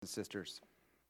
sisters.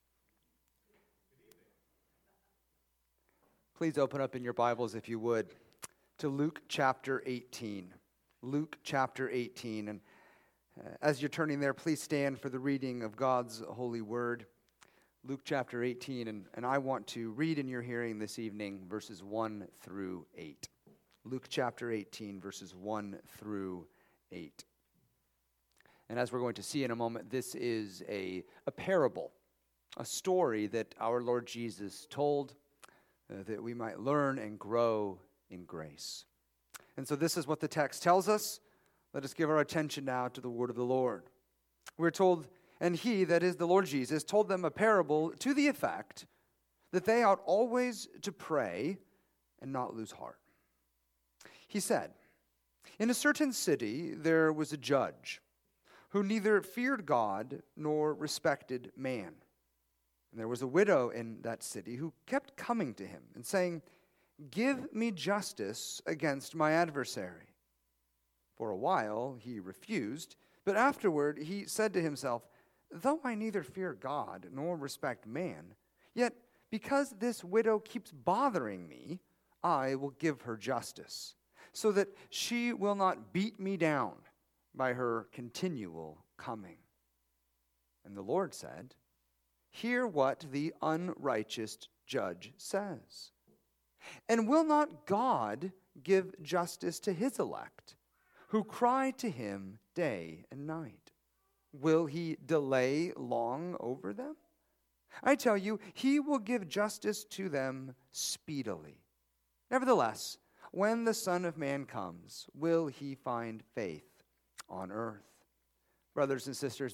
Please open up in your Bibles, if you would, to Luke chapter 18. Luke chapter 18. And as you're turning there, please stand for the reading of God's holy word. Luke chapter 18, and I want to read in your hearing this evening verses 1 through 8. Luke chapter 18, verses 1 through 8. And as we're going to see in a moment, this is a parable, a story that our Lord Jesus told that we might learn and grow in grace. And so this is what the text tells us. Let us give our attention now to the word of the Lord. We're told, and he, that is the Lord Jesus, told them a parable to the effect that they ought always to pray and not lose heart. He said, "In a certain city there was a judge who neither feared God nor respected man. And there was a widow in that city who kept coming to him and saying, 'Give me justice against my adversary.' For a while he refused, but afterward he said to himself, 'Though I neither fear God nor respect man, yet because this widow keeps bothering me, I will give her justice, so that she will not beat me down by her continual coming.' And the Lord said, 'Hear what the unrighteous judge says. And will not God give justice to his elect, who cry to him day and night? Will he delay long over them? I tell you, he will give justice to them speedily. Nevertheless, when the Son of Man comes, will he find faith on earth?'" Brothers and sisters,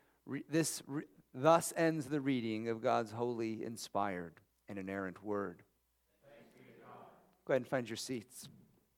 thus ends the reading of God's holy, inspired, and inerrant word. Thanks be to God. Go ahead and find your seats.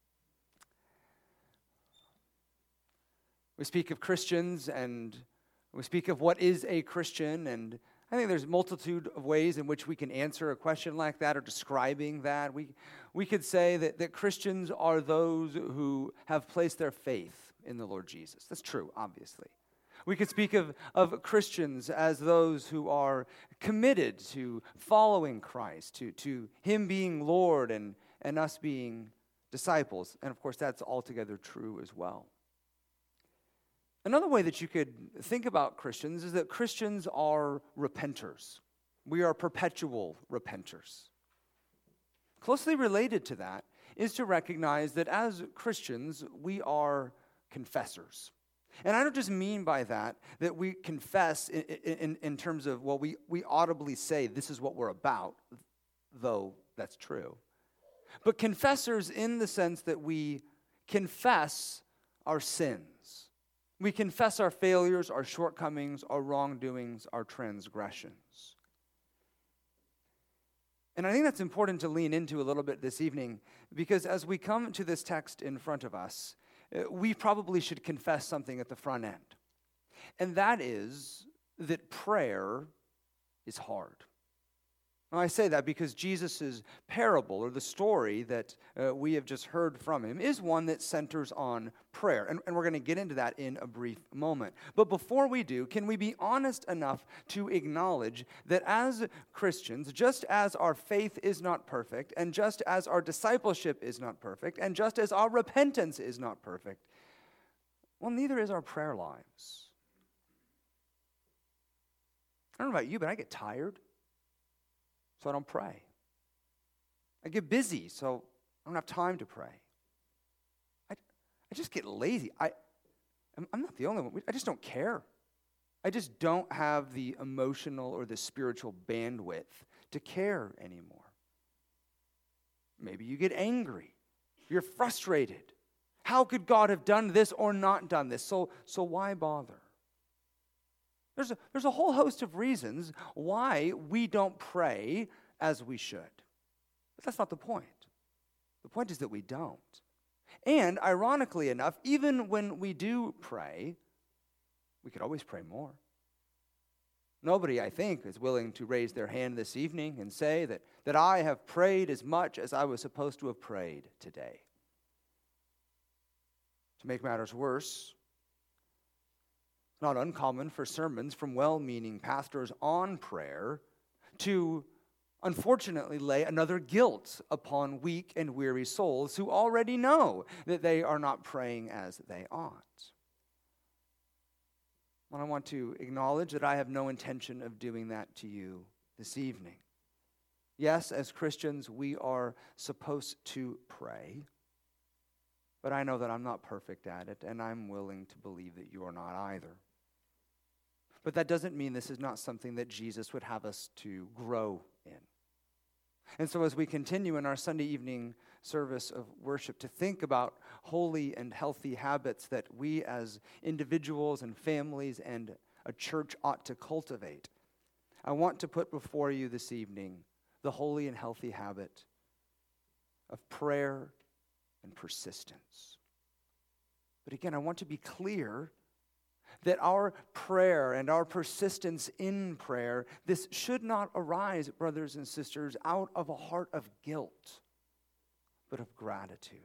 We speak of Christians, and we speak of what is a Christian, and I think there's a multitude of ways in which we can answer a question like that or describing that. We could say that Christians are those who have placed their faith in the Lord Jesus. That's true, obviously. We could speak of Christians as those who are committed to following Christ, to him being Lord and us being disciples. And of course, that's altogether true as well. Another way that you could think about Christians is that Christians are repenters. We are perpetual repenters. Closely related to that is to recognize that as Christians, we are confessors. And I don't just mean by that we confess in terms of, well, we audibly say this is what we're about, though that's true. But confessors in the sense that we confess our sins. We confess our failures, our shortcomings, our wrongdoings, our transgressions. And I think that's important to lean into a little bit this evening, because as we come to this text in front of us, we probably should confess something at the front end. And that is that prayer is hard. Now, I say that because Jesus' parable, or the story that we have just heard from him, is one that centers on prayer. And we're going to get into that in a brief moment. But before we do, can we be honest enough to acknowledge that as Christians, just as our faith is not perfect, and just as our discipleship is not perfect, and just as our repentance is not perfect, well, neither is our prayer lives. I don't know about you, but I get tired, so I don't pray. I get busy, so I don't have time to pray. I just get lazy. I'm not the only one. I just don't care. I just don't have the emotional or the spiritual bandwidth to care anymore. Maybe you get angry. You're frustrated. How could God have done this or not done this? So why bother? There's a whole host of reasons why we don't pray as we should. But that's not the point. The point is that we don't. And ironically enough, even when we do pray, we could always pray more. Nobody, I think, is willing to raise their hand this evening and say that I have prayed as much as I was supposed to have prayed today. To make matters worse, Not uncommon for sermons from well-meaning pastors on prayer to unfortunately lay another guilt upon weak and weary souls who already know that they are not praying as they ought. And I want to acknowledge that I have no intention of doing that to you this evening. Yes, as Christians, we are supposed to pray, but I know that I'm not perfect at it, and I'm willing to believe that you are not either. But that doesn't mean this is not something that Jesus would have us to grow in. And so as we continue in our Sunday evening service of worship to think about holy and healthy habits that we as individuals and families and a church ought to cultivate, I want to put before you this evening the holy and healthy habit of prayer and persistence. But again, I want to be clear that our prayer and our persistence in prayer, this should not arise, brothers and sisters, out of a heart of guilt, but of gratitude.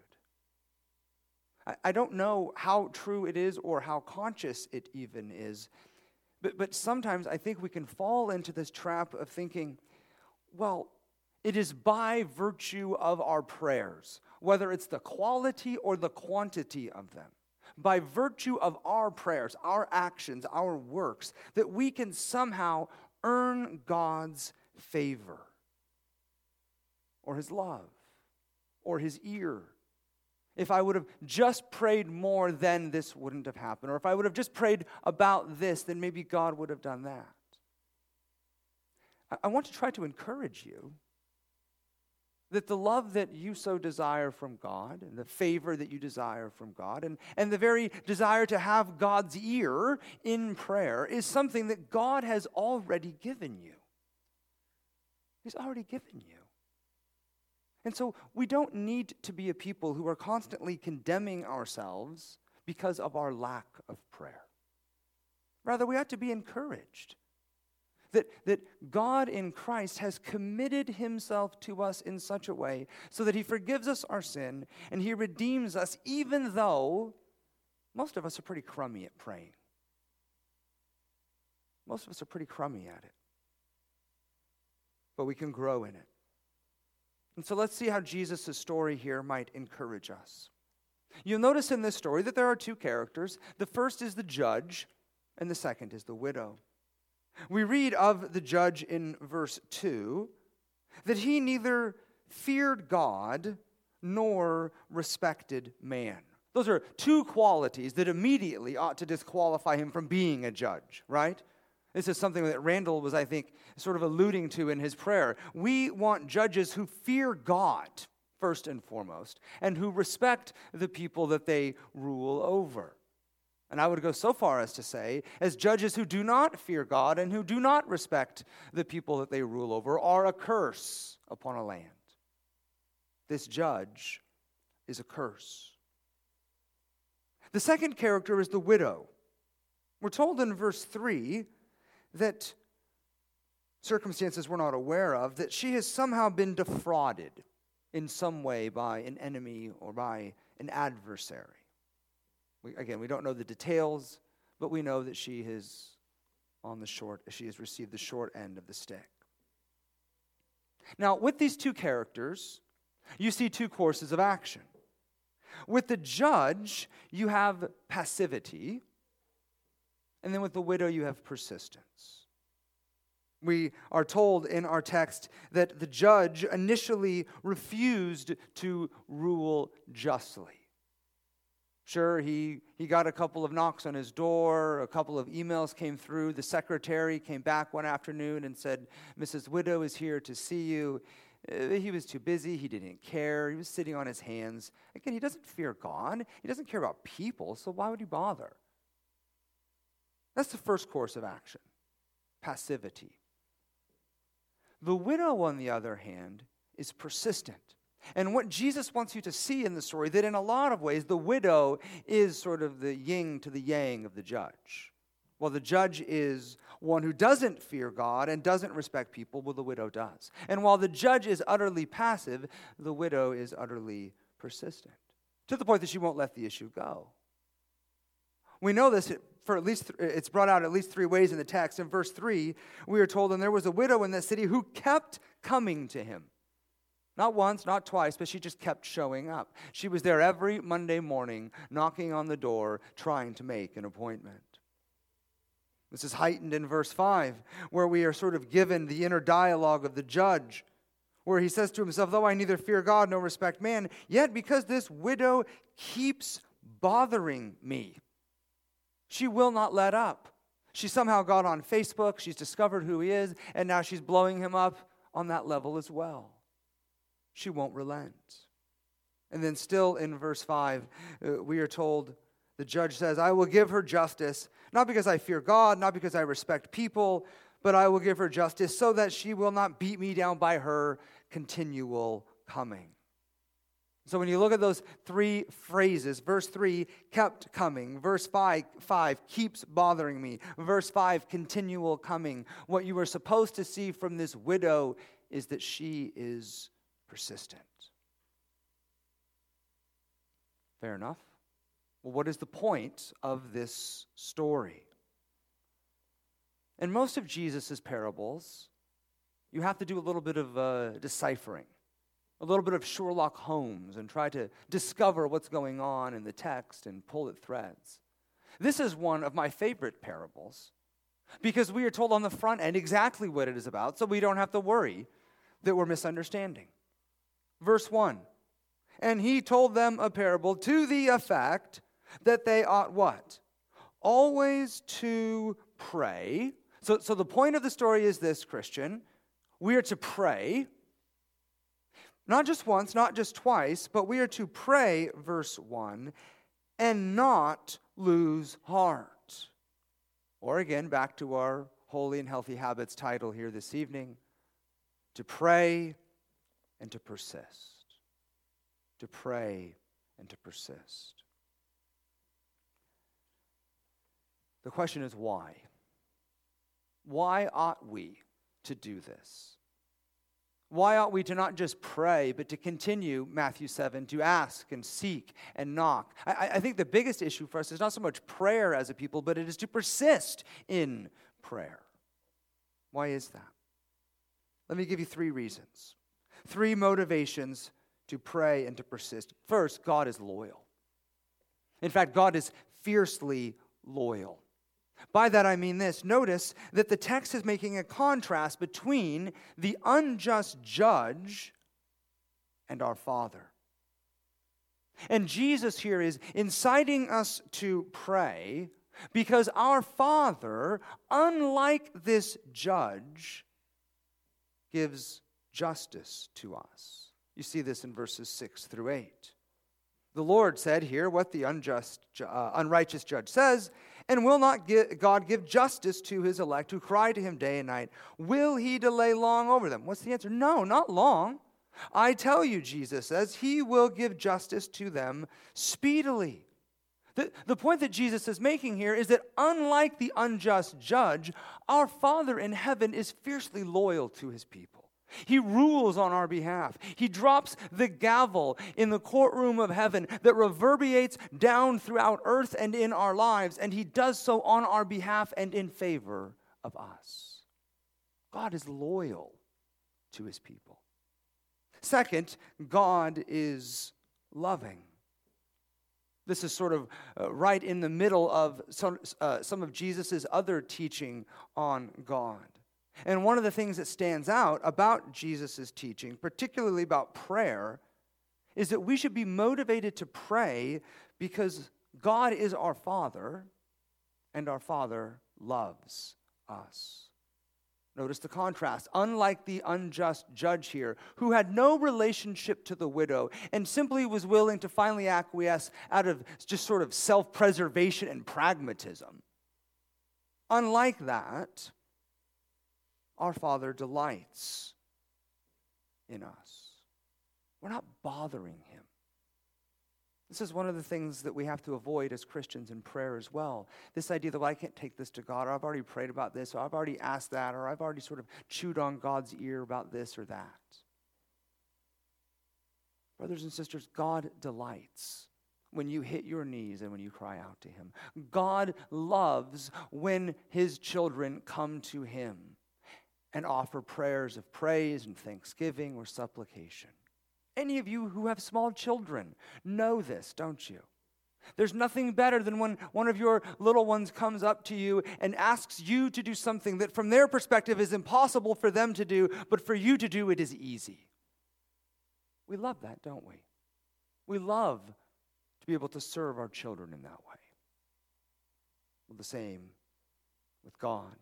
I don't know how true it is or how conscious it even is, but sometimes I think we can fall into this trap of thinking, well, it is by virtue of our prayers, whether it's the quality or the quantity of them, by virtue of our prayers, our actions, our works, that we can somehow earn God's favor or his love or his ear. If I would have just prayed more, then this wouldn't have happened. Or if I would have just prayed about this, then maybe God would have done that. I want to try to encourage you that the love that you so desire from God and the favor that you desire from God and the very desire to have God's ear in prayer is something that God has already given you. He's already given you. And so we don't need to be a people who are constantly condemning ourselves because of our lack of prayer. Rather, we ought to be encouraged that God in Christ has committed himself to us in such a way so that he forgives us our sin and he redeems us, even though most of us are pretty crummy at praying. Most of us are pretty crummy at it. But we can grow in it. And so let's see how Jesus' story here might encourage us. You'll notice in this story that there are two characters. The first is the judge, and the second is the widow. We read of the judge in verse 2 that he neither feared God nor respected man. Those are two qualities that immediately ought to disqualify him from being a judge, right? This is something that Randall was, I think, sort of alluding to in his prayer. We want judges who fear God, first and foremost, and who respect the people that they rule over. And I would go so far as to say, as judges who do not fear God and who do not respect the people that they rule over are a curse upon a land. This judge is a curse. The second character is the widow. We're told in verse 3 that circumstances we're not aware of, that she has somehow been defrauded in some way by an enemy or by an adversary. We don't know the details, but we know that she has received the short end of the stick. Now, with these two characters, you see two courses of action. With the judge, you have passivity, and then with the widow, you have persistence. We are told in our text that the judge initially refused to rule justly. Sure, he got a couple of knocks on his door, a couple of emails came through. The secretary came back one afternoon and said, "Mrs. Widow is here to see you." He was too busy. He didn't care. He was sitting on his hands. Again, he doesn't fear God. He doesn't care about people, so why would he bother? That's the first course of action, passivity. The widow, on the other hand, is persistent. And what Jesus wants you to see in the story, that in a lot of ways, the widow is sort of the yin to the yang of the judge. While the judge is one who doesn't fear God and doesn't respect people, well, the widow does. And while the judge is utterly passive, the widow is utterly persistent, to the point that she won't let the issue go. We know this for at least, it's brought out at least three ways in the text. In verse 3, we are told, and there was a widow in that city who kept coming to him. Not once, not twice, but she just kept showing up. She was there every Monday morning, knocking on the door, trying to make an appointment. This is heightened in verse 5, where we are sort of given the inner dialogue of the judge, where he says to himself, though I neither fear God nor respect man, yet because this widow keeps bothering me, she will not let up. She somehow got on Facebook, she's discovered who he is, and now she's blowing him up on that level as well. She won't relent. And then still in verse 5, we are told, the judge says, I will give her justice, not because I fear God, not because I respect people, but I will give her justice so that she will not beat me down by her continual coming. So when you look at those three phrases, verse 3, kept coming. Verse 5, keeps bothering me. Verse 5, continual coming. What you are supposed to see from this widow is that she is persistent. Fair enough. Well, what is the point of this story? In most of Jesus' parables, you have to do a little bit of deciphering, a little bit of Sherlock Holmes, and try to discover what's going on in the text and pull at threads. This is one of my favorite parables because we are told on the front end exactly what it is about, so we don't have to worry that we're misunderstanding. Verse 1, and he told them a parable to the effect that they ought what? Always to pray. So the point of the story is this, Christian. We are to pray, not just once, not just twice, but we are to pray, verse 1, and not lose heart. Or again, back to our Holy and Healthy Habits title here this evening, to pray and to persist. To pray and to persist. The question is why? Why ought we to do this? Why ought we to not just pray, but to continue, Matthew 7, to ask and seek and knock? I think the biggest issue for us is not so much prayer as a people, but it is to persist in prayer. Why is that? Let me give you three reasons. Three motivations to pray and to persist. First, God is loyal. In fact, God is fiercely loyal. By that I mean this. Notice that the text is making a contrast between the unjust judge and our Father. And Jesus here is inciting us to pray because our Father, unlike this judge, gives justice to us. You see this in verses 6 through 8. The Lord said, hear what the unrighteous judge says, and will not God give justice to his elect who cry to him day and night? Will he delay long over them? What's the answer? No, not long. I tell you, Jesus says, he will give justice to them speedily. The point that Jesus is making here is that unlike the unjust judge, our Father in heaven is fiercely loyal to his people. He rules on our behalf. He drops the gavel in the courtroom of heaven that reverberates down throughout earth and in our lives, and he does so on our behalf and in favor of us. God is loyal to his people. Second, God is loving. This is sort of right in the middle of some of Jesus' other teaching on God. And one of the things that stands out about Jesus' teaching, particularly about prayer, is that we should be motivated to pray because God is our Father, and our Father loves us. Notice the contrast. Unlike the unjust judge here, who had no relationship to the widow and simply was willing to finally acquiesce out of just sort of self-preservation and pragmatism. Unlike that, our Father delights in us. We're not bothering him. This is one of the things that we have to avoid as Christians in prayer as well. This idea that, well, I can't take this to God, or I've already prayed about this, or I've already asked that, or I've already sort of chewed on God's ear about this or that. Brothers and sisters, God delights. when you hit your knees and when you cry out to him. God loves when his children come to him and offer prayers of praise and thanksgiving or supplication. Any of you who have small children know this, don't you? There's nothing better than when one of your little ones comes up to you and asks you to do something that from their perspective is impossible for them to do, but for you to do it is easy. We love that, don't we? We love to be able to serve our children in that way. Well, the same with God.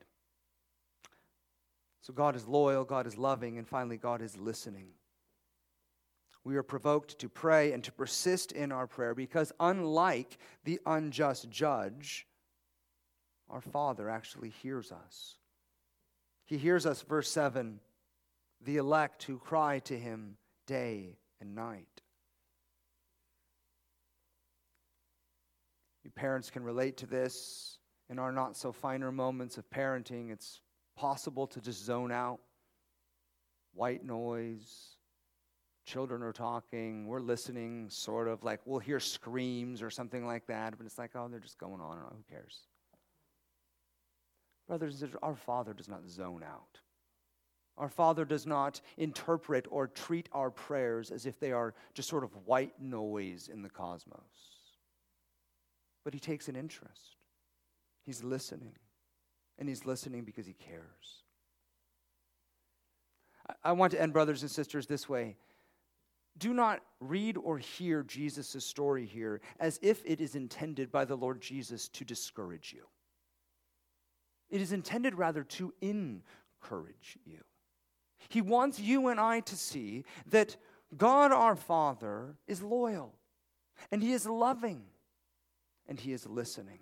So God is loyal, God is loving, and finally God is listening. We are provoked to pray and to persist in our prayer because unlike the unjust judge, our Father actually hears us. He hears us, verse 7, the elect who cry to him day and night. You parents can relate to this. In our not-so-finer moments of parenting, it's possible to just zone out. White noise. Children are talking. We're listening, sort of. Like we'll hear screams or something like that. But it's like, oh, they're just going on. Who cares? Brothers and sisters, our Father does not zone out. Our Father does not interpret or treat our prayers as if they are just sort of white noise in the cosmos. But he takes an interest. He's listening. And he's listening because he cares. I want to end, brothers and sisters, this way. Do not read or hear Jesus' story here as if it is intended by the Lord Jesus to discourage you. It is intended rather to encourage you. He wants you and I to see that God our Father is loyal, and he is loving, and he is listening.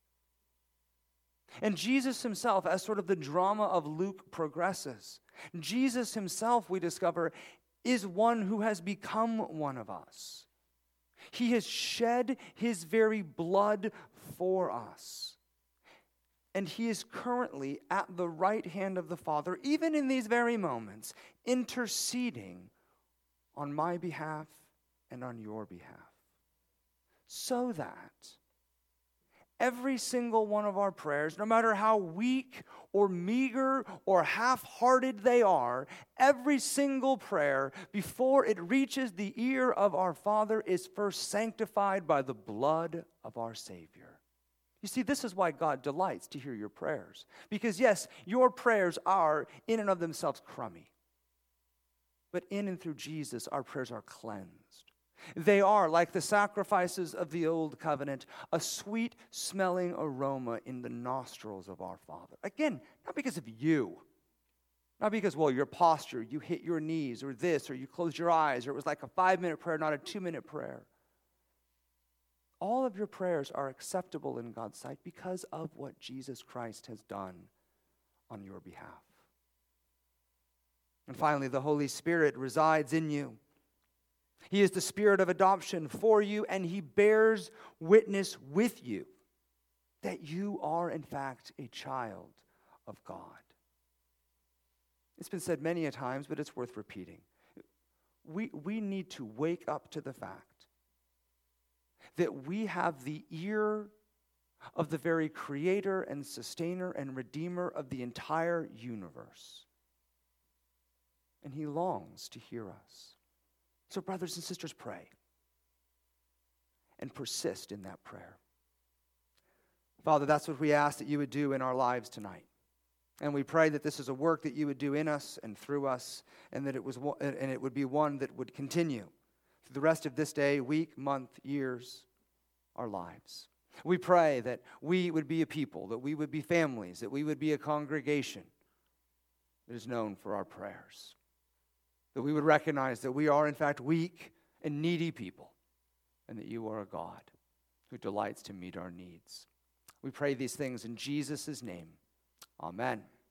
And Jesus himself, as sort of the drama of Luke progresses, Jesus himself, we discover, is one who has become one of us. He has shed his very blood for us. And he is currently at the right hand of the Father, even in these very moments, interceding on my behalf and on your behalf. So that every single one of our prayers, no matter how weak or meager or half-hearted they are, every single prayer, before it reaches the ear of our Father, is first sanctified by the blood of our Savior. You see, this is why God delights to hear your prayers. Because yes, your prayers are, in and of themselves, crummy. But in and through Jesus, our prayers are cleansed. They are, like the sacrifices of the old covenant, a sweet-smelling aroma in the nostrils of our Father. Again, not because of you. Not because, well, your posture, you hit your knees, or this, or you closed your eyes, or it was like a 5-minute prayer, not a 2-minute prayer. All of your prayers are acceptable in God's sight because of what Jesus Christ has done on your behalf. And finally, the Holy Spirit resides in you. He is the Spirit of adoption for you, and he bears witness with you that you are, in fact, a child of God. It's been said many a times, but it's worth repeating. We need to wake up to the fact that we have the ear of the very creator and sustainer and redeemer of the entire universe. And he longs to hear us. So brothers and sisters, pray. And persist in that prayer. Father, that's what we ask that you would do in our lives tonight. And we pray that this is a work that you would do in us and through us, and that it would be one that would continue through the rest of this day, week, month, years, our lives. We pray that we would be a people, that we would be families, that we would be a congregation that is known for our prayers. That we would recognize that we are, in fact, weak and needy people, and that you are a God who delights to meet our needs. We pray these things in Jesus' name. Amen.